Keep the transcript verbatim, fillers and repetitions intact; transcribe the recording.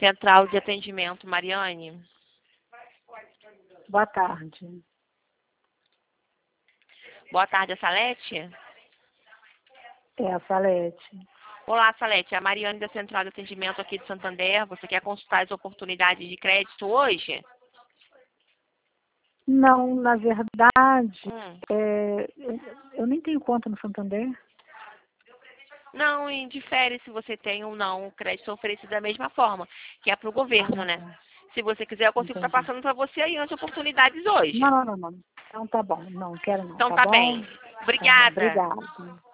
Central de Atendimento, Mariane. Boa tarde. Boa tarde, a Salete. É a Salete. Olá, Salete. É a Mariane da Central de Atendimento aqui de Santander. Você quer consultar as oportunidades de crédito hoje? Não, na verdade, Hum. é, eu, eu nem tenho conta no Santander. Não, indifere se você tem ou não o crédito oferecido da mesma forma, que é para o governo, Ah, né? tá. Se você quiser, eu consigo estar Entendi. passando para você aí as oportunidades hoje. Não, não, não, não. Então tá bom. Não quero não, Então tá tá bom? bem. Tá bom, Obrigada. obrigada.